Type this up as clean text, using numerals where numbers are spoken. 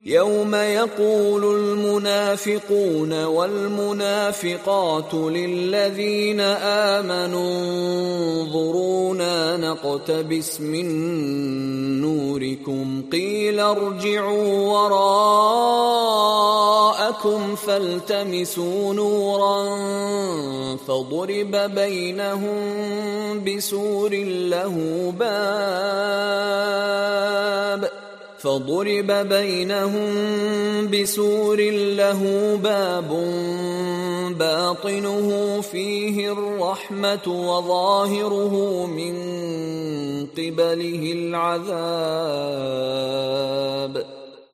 يوم يقول المنافقون والمنافقات للذين آمنوا انظرونا نقتبس من نوركم قيل ارجعوا وراءكم فالتمسوا نورا فضرب بينهم بسور له باب باطنه فيه الرحمة وظاهره من قبله العذاب.